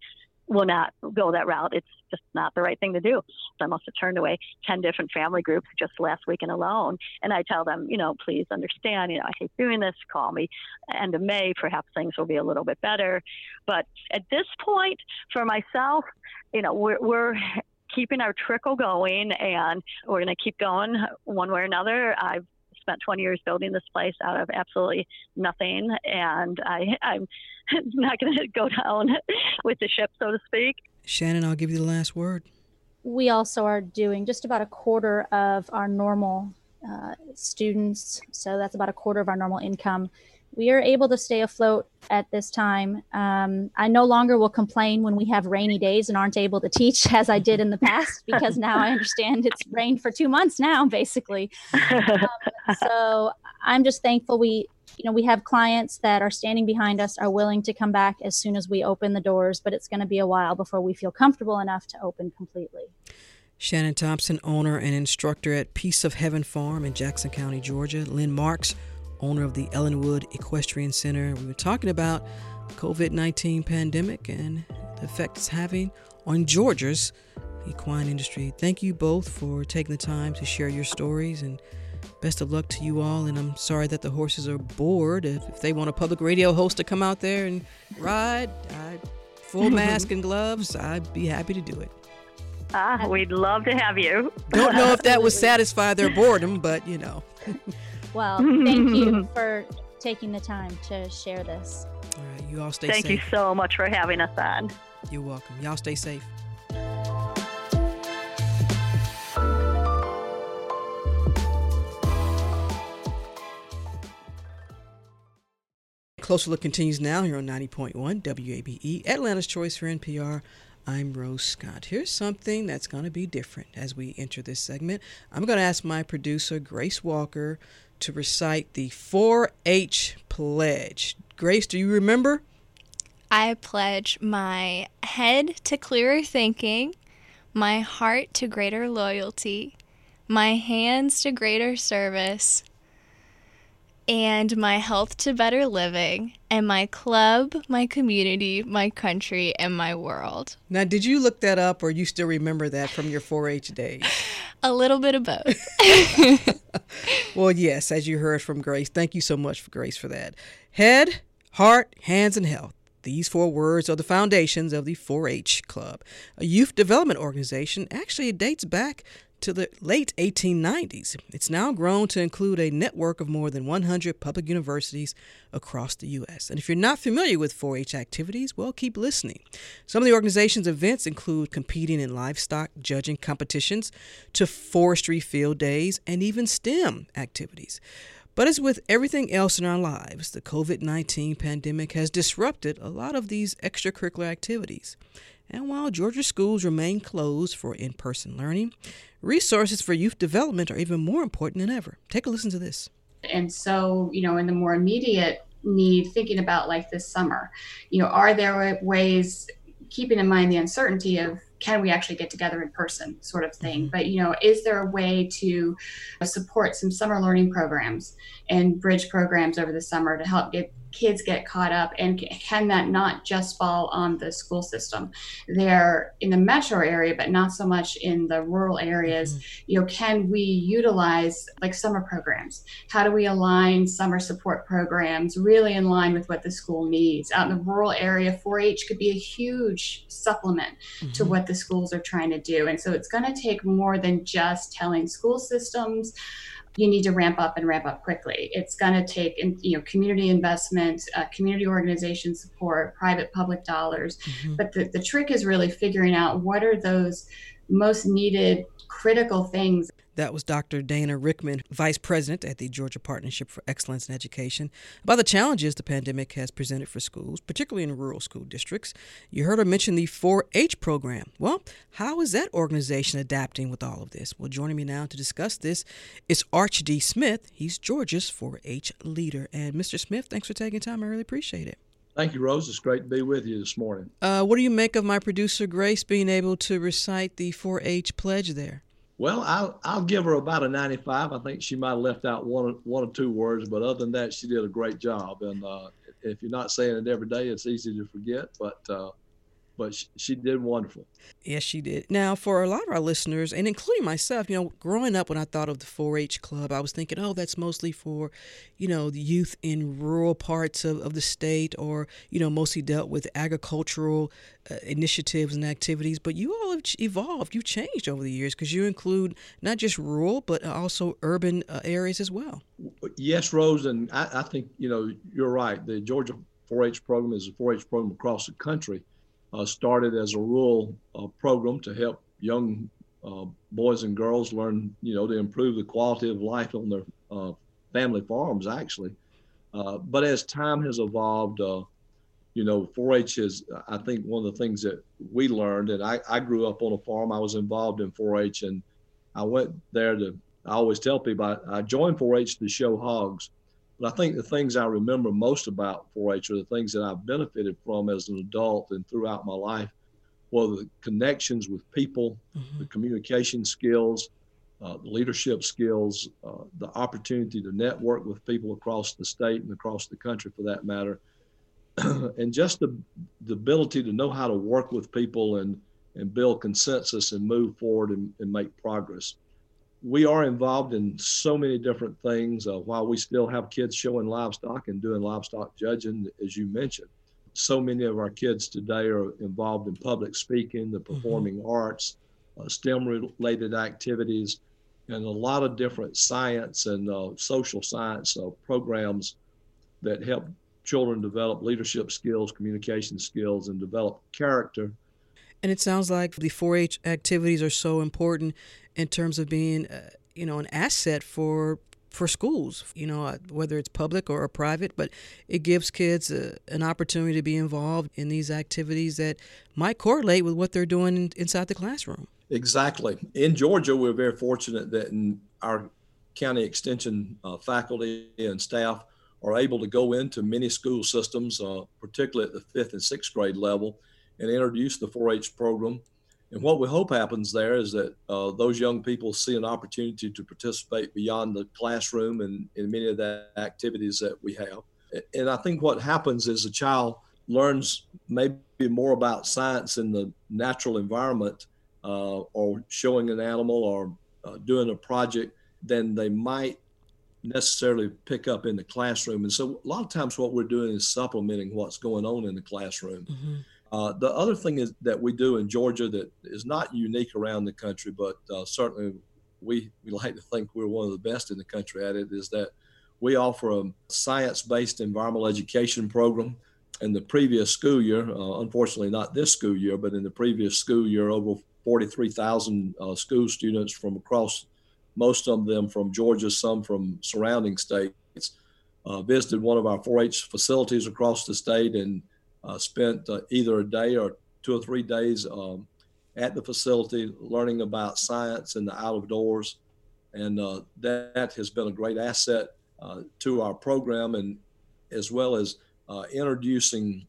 will not go that route. It's just not the right thing to do. So I must have turned away ten different family groups just last weekend alone. And I tell them, you know, please understand, you know, I hate doing this. Call me end of May. Perhaps things will be a little bit better. But at this point, for myself, you know, we're, we're keeping our trickle going, and we're going to keep going one way or another. I've spent twenty years building this place out of absolutely nothing, and I, I'm not going to go down with the ship, so to speak. Shannon, I'll give you the last word. We also are doing just about a quarter of our normal uh, students, so that's about a quarter of our normal income. We are able to stay afloat at this time. Um, I no longer will complain when we have rainy days and aren't able to teach as I did in the past, because now I understand it's rained for two months now, basically. Um, so I'm just thankful we, you know, we have clients that are standing behind us, are willing to come back as soon as we open the doors, but it's going to be a while before we feel comfortable enough to open completely. Shannon Thompson, owner and instructor at Peace of Heaven Farm in Jackson County, Georgia. Lynn Marks, owner of the Ellenwood Equestrian Center. We were talking about the COVID nineteen pandemic and the effect it's having on Georgia's equine industry. Thank you both for taking the time to share your stories, and best of luck to you all. And I'm sorry that the horses are bored. If, if they want a public radio host to come out there and ride, I, full mask and gloves, I'd be happy to do it. Ah, we'd love to have you. Don't know if that would satisfy their boredom, but you know. Well, thank you for taking the time to share this. All right, you all stay Thank safe. you so much for having us on. You're welcome. Y'all stay safe. Closer Look continues now here on ninety point one W A B E, Atlanta's Choice for N P R. I'm Rose Scott. Here's something that's going to be different as we enter this segment. I'm going to ask my producer, Grace Walker, to recite the four H pledge. Grace, do you remember? I pledge my head to clearer thinking, my heart to greater loyalty, my hands to greater service, and my health to better living, and my club, my community, my country, and my world. Now, did you look that up, or you still remember that from your four H days? A little bit of both. Well, yes, as you heard from Grace. Thank you so much, for Grace, for that. Head, heart, hands, and health. These four words are the foundations of the four H Club, a youth development organization. Actually, it dates back to the late eighteen nineties. It's now grown to include a network of more than one hundred public universities across the U S. And if you're not familiar with four H activities, well, keep listening. Some of the organization's events include competing in livestock judging competitions, to forestry field days, and even STEM activities. But as with everything else in our lives, the COVID nineteen pandemic has disrupted a lot of these extracurricular activities. And while Georgia schools remain closed for in-person learning, resources for youth development are even more important than ever. Take a listen to this. And so, you know, in the more immediate need, thinking about like this summer, you know, are there ways, keeping in mind the uncertainty of can we actually get together in person sort of thing, but, you know, is there a way to support some summer learning programs and bridge programs over the summer to help get kids get caught up? And can that not just fall on the school system? They're in the metro area, but not so much in the rural areas. Mm-hmm. You know, can we utilize like summer programs? How do we align summer support programs really in line with what the school needs? Out in the rural area, four H could be a huge supplement mm-hmm. to what the schools are trying to do. And so it's going to take more than just telling school systems, you need to ramp up and ramp up quickly. It's going to take, you know, community investment, uh, community organization support, private public dollars. Mm-hmm. But the, the trick is really figuring out what are those most needed critical things. That was Doctor Dana Rickman, Vice President at the Georgia Partnership for Excellence in Education, about the challenges the pandemic has presented for schools, particularly in rural school districts. You heard her mention the four H program. Well, how is that organization adapting with all of this? Well, joining me now to discuss this is Arch D. Smith. He's Georgia's four H leader. And Mister Smith, thanks for taking time. I really appreciate it. Thank you, Rose. It's great to be with you this morning. Uh, what do you make of my producer, Grace, being able to recite the four H pledge there? Well, I'll, I'll give her about a ninety-five. I think she might have left out one, one or two words, but other than that, she did a great job. And uh, if you're not saying it every day, it's easy to forget. But uh, but she, she did wonderful. Yes, she did. Now, for a lot of our listeners, and including myself, you know, growing up when I thought of the four H club, I was thinking, oh, that's mostly for, you know, the youth in rural parts of, of the state, or, you know, mostly dealt with agricultural uh, initiatives and activities. But you all have evolved. You've changed over the years because you include not just rural, but also urban uh, areas as well. Yes, Rose, and I, I think, you know, you're right. The Georgia four H program is a four H program across the country. Uh, started as a rural uh, program to help young uh, boys and girls learn, you know, to improve the quality of life on their uh, family farms, actually. Uh, but as time has evolved, uh, you know, four H is, I think, one of the things that we learned, and I, I grew up on a farm. I was involved in four H, and I went there to, I always tell people, I, I joined four H to show hogs. But I think the things I remember most about four H are the things that I've benefited from as an adult and throughout my life, were the connections with people, mm-hmm. the communication skills, uh, the leadership skills, uh, the opportunity to network with people across the state and across the country for that matter, and just the, the ability to know how to work with people and, and build consensus and move forward and, and make progress. We are involved in so many different things uh, while we still have kids showing livestock and doing livestock judging, as you mentioned. So many of our kids today are involved in public speaking, the performing mm-hmm. arts, uh, STEM-related activities, and a lot of different science and uh, social science uh, programs that help children develop leadership skills, communication skills, and develop character. And it sounds like the four H activities are so important in terms of being, uh, you know, an asset for for schools, you know, whether it's public or private, but it gives kids uh, an opportunity to be involved in these activities that might correlate with what they're doing in, inside the classroom. Exactly. In Georgia, we're very fortunate that in our county extension uh, faculty and staff are able to go into many school systems, uh, particularly at the fifth and sixth grade level, and introduce the four H program. And what we hope happens there is that uh, those young people see an opportunity to participate beyond the classroom and in many of the activities that we have. And I think what happens is a child learns maybe more about science in the natural environment uh, or showing an animal or uh, doing a project than they might necessarily pick up in the classroom. And so a lot of times what we're doing is supplementing what's going on in the classroom. Mm-hmm. Uh, the other thing is that we do in Georgia that is not unique around the country, but uh, certainly we, we like to think we're one of the best in the country at it, is that we offer a science-based environmental education program. In the previous school year, uh, unfortunately not this school year, but in the previous school year, over forty-three thousand uh, school students from across, most of them from Georgia, some from surrounding states, uh, visited one of our four H facilities across the state and Uh, spent uh, either a day or two or three days um, at the facility learning about science and the out of doors. And uh, that, that has been a great asset uh, to our program, and as well as uh, introducing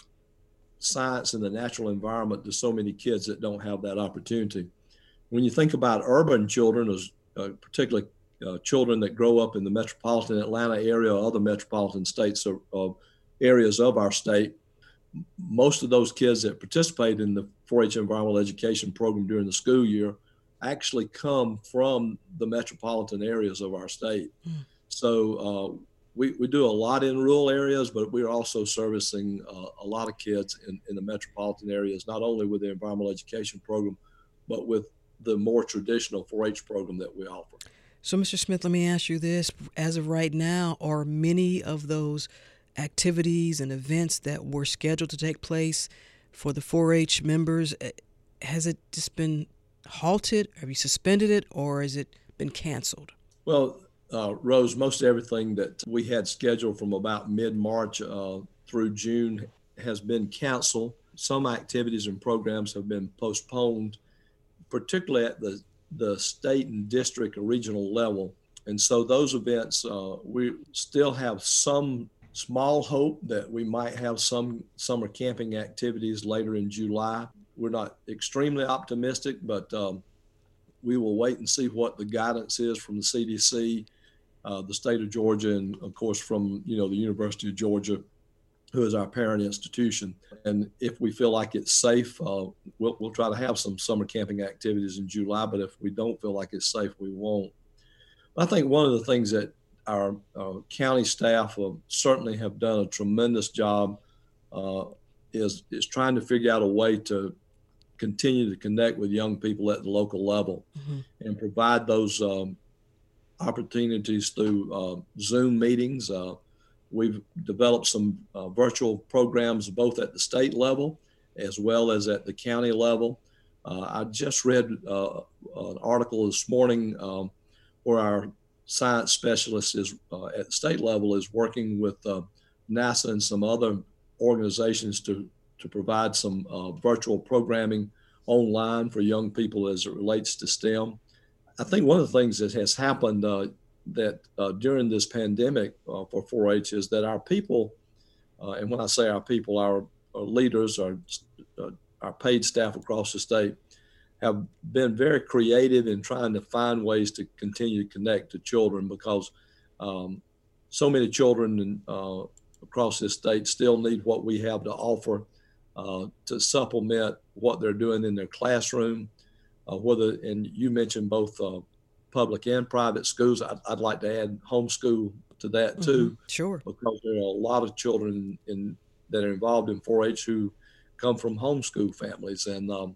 science and the natural environment to so many kids that don't have that opportunity. When you think about urban children, as uh, particularly uh, children that grow up in the metropolitan Atlanta area or other metropolitan states or, or areas of our state, most of those kids that participate in the four H environmental education program during the school year actually come from the metropolitan areas of our state. Mm. So uh, we, we do a lot in rural areas, but we're also servicing uh, a lot of kids in, in the metropolitan areas, not only with the environmental education program, but with the more traditional four H program that we offer. So, Mister Smith, let me ask you this. As of right now, are many of those activities and events that were scheduled to take place for the four H members, has it just been halted? Have you suspended it, or has it been canceled? Well, uh, Rose, most everything that we had scheduled from about mid-March uh, through June has been canceled. Some activities and programs have been postponed, particularly at the, the state and district or regional level. And so those events, uh, we still have some small hope that we might have some summer camping activities later in July. We're not extremely optimistic, but um, we will wait and see what the guidance is from the C D C, uh, the state of Georgia, and of course from, you know, the University of Georgia who is our parent institution. And if we feel like it's safe, uh, we'll, we'll try to have some summer camping activities in July. But if we don't feel like it's safe, we won't. I think one of the things that our uh, county staff uh, certainly have done a tremendous job uh, is, is trying to figure out a way to continue to connect with young people at the local level mm-hmm. and provide those um, opportunities through uh, Zoom meetings. Uh, we've developed some uh, virtual programs both at the state level as well as at the county level. Uh, I just read uh, an article this morning um, where our science specialist is uh, at the state level is working with uh, NASA and some other organizations to, to provide some uh, virtual programming online for young people as it relates to STEM. I think one of the things that has happened uh, that uh, during this pandemic uh, for four H is that our people, uh, and when I say our people, our, our leaders, our, uh, our paid staff across the state, have been very creative in trying to find ways to continue to connect to children because um, so many children in, uh, across this state still need what we have to offer uh, to supplement what they're doing in their classroom. Uh, whether, and you mentioned both uh, public and private schools. I'd, I'd like to add homeschool to that too. Mm-hmm. Sure. Because there are a lot of children in, that are involved in four H who come from homeschool families. And um,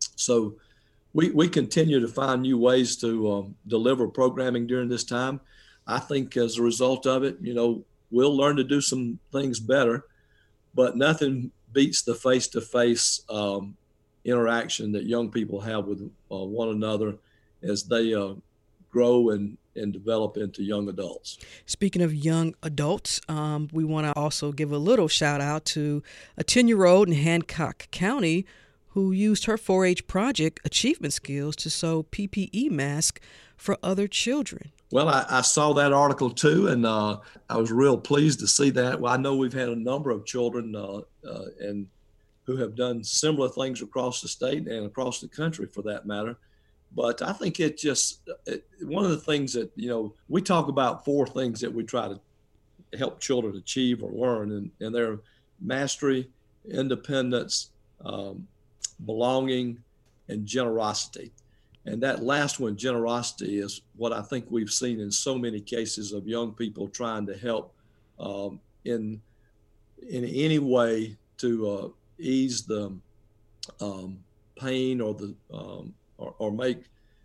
so we, we continue to find new ways to um, deliver programming during this time. I think as a result of it, you know, we'll learn to do some things better, but nothing beats the face-to-face um, interaction that young people have with uh, one another as they uh, grow and, and develop into young adults. Speaking of young adults, um, we want to also give a little shout out to a ten-year-old in Hancock County who used her four H project achievement skills to sew P P E masks for other children. Well, I, I saw that article too, and uh, I was real pleased to see that. Well, I know we've had a number of children uh, uh, and who have done similar things across the state and across the country for that matter. But I think it just, it, one of the things that, you know, we talk about four things that we try to help children achieve or learn, and, and they're mastery, independence, um, belonging, and generosity. And that last one, generosity, is what I think we've seen in so many cases of young people trying to help um, in in any way to uh, ease the um, pain or the um, or, or make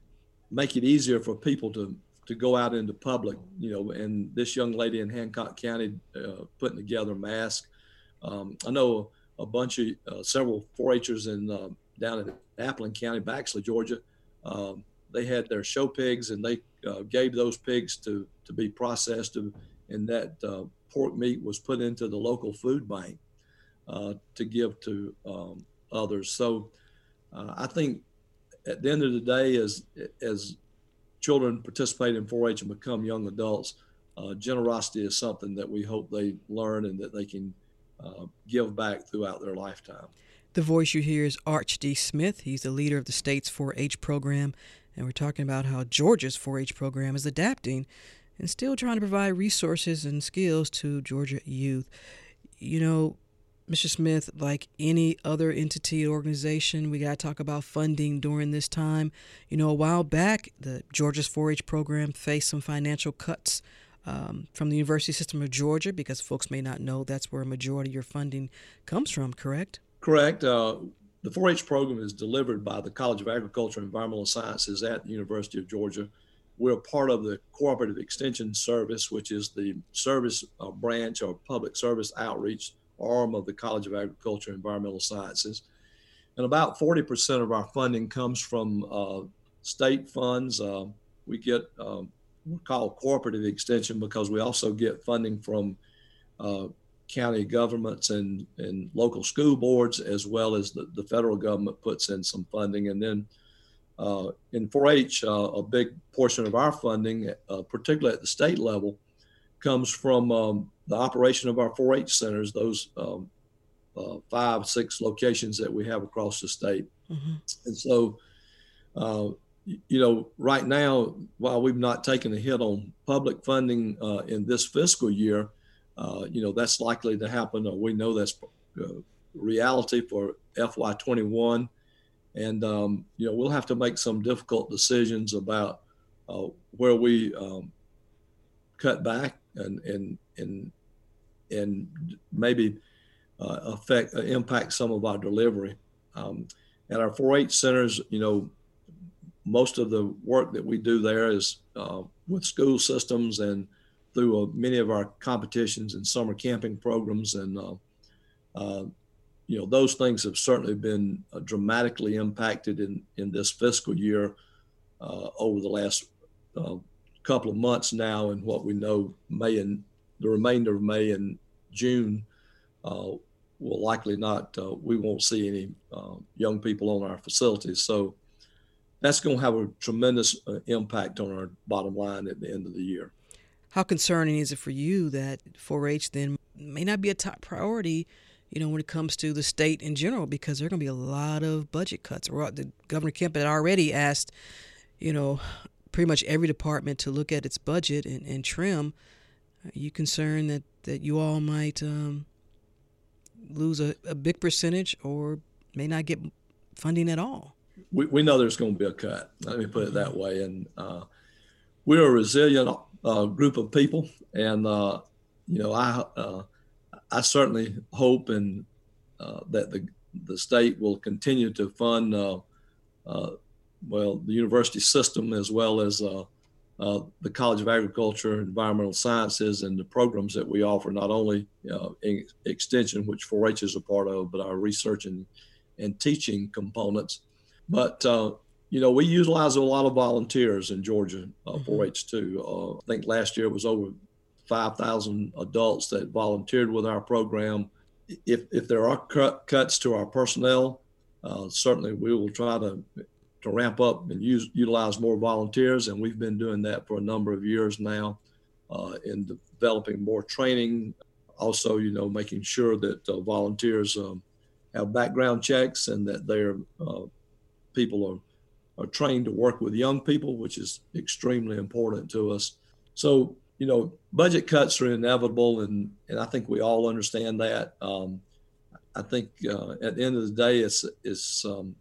make it easier for people to to go out into public. You know, and this young lady in Hancock County uh, putting together masks. Um, I know a bunch of uh, several four H'ers in uh, down in Appleton County, Baxley, Georgia. Um, they had their show pigs, and they uh, gave those pigs to, to be processed, to, and that uh, pork meat was put into the local food bank uh, to give to um, others. So uh, I think at the end of the day, as as children participate in four H and become young adults, uh, generosity is something that we hope they learn and that they can uh, give back throughout their lifetime. The voice you hear is Arch D. Smith. He's the leader of the state's four H program, and we're talking about how Georgia's four H program is adapting and still trying to provide resources and skills to Georgia youth. You know, Mister Smith, like any other entity or organization, we got to talk about funding during this time. You know, a while back, the Georgia's four H program faced some financial cuts um, from the University System of Georgia, because folks may not know that's where a majority of your funding comes from, correct? Correct. Uh, the four H program is delivered by the College of Agriculture and Environmental Sciences at the University of Georgia. We're part of the Cooperative Extension Service, which is the service uh, branch or public service outreach arm of the College of Agriculture and Environmental Sciences. And about forty percent of our funding comes from uh, state funds. Uh, we get um, we call cooperative extension because we also get funding from uh, county governments and, and local school boards, as well as the, the federal government puts in some funding. And then uh, in four H, uh, a big portion of our funding, uh, particularly at the state level, comes from um, the operation of our four H centers, those um, uh, five, six locations that we have across the state. Mm-hmm. And so, uh, you know, right now, while we've not taken a hit on public funding uh, in this fiscal year, uh, you know, that's likely to happen, or we know that's uh, reality for F Y twenty-one. And, um, you know, we'll have to make some difficult decisions about uh, where we um, cut back and, and, and, and maybe uh, affect, uh, impact some of our delivery. Um, at our four H centers, you know, most of the work that we do there is uh, with school systems and through uh, many of our competitions and summer camping programs. And, uh, uh, you know, those things have certainly been uh, dramatically impacted in, in this fiscal year uh, over the last uh, couple of months now. And what we know, May and the remainder of May and June uh, will likely not, uh, we won't see any uh, young people on our facilities. So that's going to have a tremendous uh, impact on our bottom line at the end of the year. How concerning is it for you that four H then may not be a top priority, you know, when it comes to the state in general, because there are going to be a lot of budget cuts? The Governor Kemp had already asked, you know, pretty much every department to look at its budget and, and trim. Are you concerned that, that you all might um, lose a, a big percentage or may not get funding at all? We, we know there's going to be a cut. Let me put it that way. And uh, we're a resilient uh, group of people. And, uh, you know, I uh, I certainly hope and uh, that the the state will continue to fund, uh, uh, well, the university system as well as uh, uh, the College of Agriculture, Environmental Sciences, and the programs that we offer, not only uh, in extension, which four H is a part of, but our research and, and teaching components. But, uh, you know, we utilize a lot of volunteers in Georgia, uh, mm-hmm. four H too. Uh, I think last year it was over five thousand adults that volunteered with our program. If if there are cut, cuts to our personnel, uh, certainly we will try to to ramp up and use utilize more volunteers, and we've been doing that for a number of years now uh, in developing more training. Also, you know, making sure that uh, volunteers um, have background checks and that they're uh, people are, are trained to work with young people, which is extremely important to us. So, you know, budget cuts are inevitable, and, and I think we all understand that. Um, I think uh, at the end of the day, it's, it's um,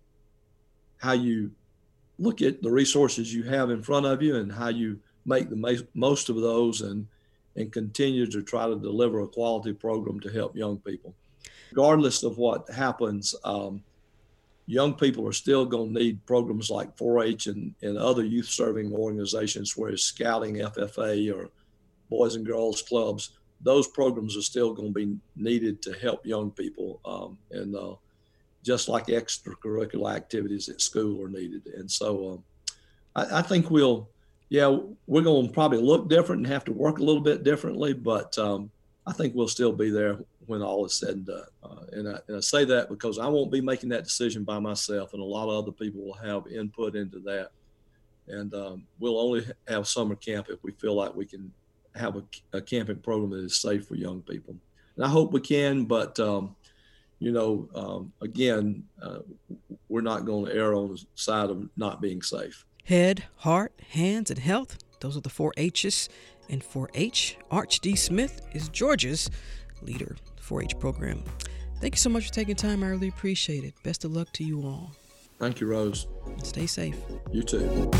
how you look at the resources you have in front of you and how you make the ma- most of those and, and continue to try to deliver a quality program to help young people. Regardless of what happens, um, young people are still going to need programs like four H and, and other youth serving organizations, whereas Scouting, F F A, or Boys and Girls Clubs, those programs are still going to be needed to help young people. Um, and uh, just like extracurricular activities at school are needed. And so um, I, I think we'll, yeah, we're going to probably look different and have to work a little bit differently, but um, I think we'll still be there when all is said and done. Uh, and, I, and I say that because I won't be making that decision by myself, and a lot of other people will have input into that. And um, we'll only have summer camp if we feel like we can have a, a camping program that is safe for young people. And I hope we can, but um, you know, um, again, uh, we're not going to err on the side of not being safe. Head, heart, hands, and health. Those are the four H's. And four H, Arch D. Smith is Georgia's leader of the four H program. Thank you so much for taking time. I really appreciate it. Best of luck to you all. Thank you, Rose. Stay safe. You too.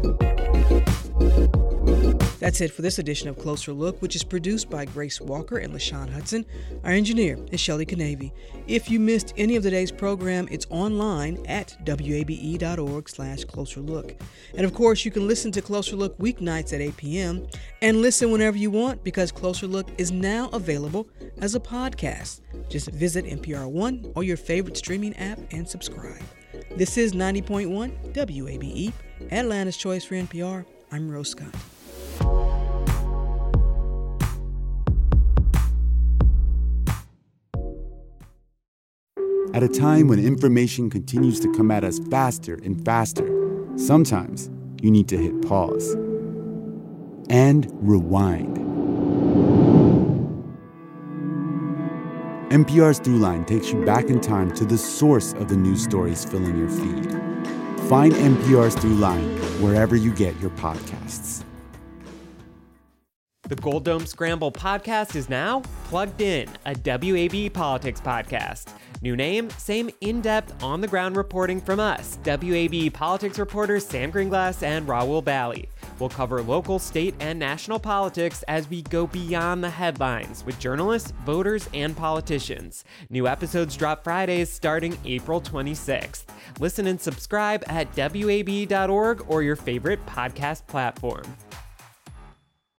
That's it for this edition of Closer Look, which is produced by Grace Walker and LaShawn Hudson. Our engineer is Shelley Canavy. If you missed any of today's program, it's online at wabe.org slash Closer Look. And of course, you can listen to Closer Look weeknights at eight p.m. and listen whenever you want, because Closer Look is now available as a podcast. Just visit N P R One or your favorite streaming app and subscribe. This is ninety point one W A B E, Atlanta's Choice for N P R. I'm Rose Scott. At a time when information continues to come at us faster and faster, sometimes you need to hit pause and rewind. N P R's Throughline takes you back in time to the source of the news stories filling your feed. Find N P R's Throughline wherever you get your podcasts. The Gold Dome Scramble podcast is now Plugged In, a W A B politics podcast. New name, same in-depth, on-the-ground reporting from us, W A B politics reporters Sam Greenglass and Raul Bally. We'll cover local, state, and national politics as we go beyond the headlines with journalists, voters, and politicians. New episodes drop Fridays starting April twenty-sixth. Listen and subscribe at W A B dot org or your favorite podcast platform.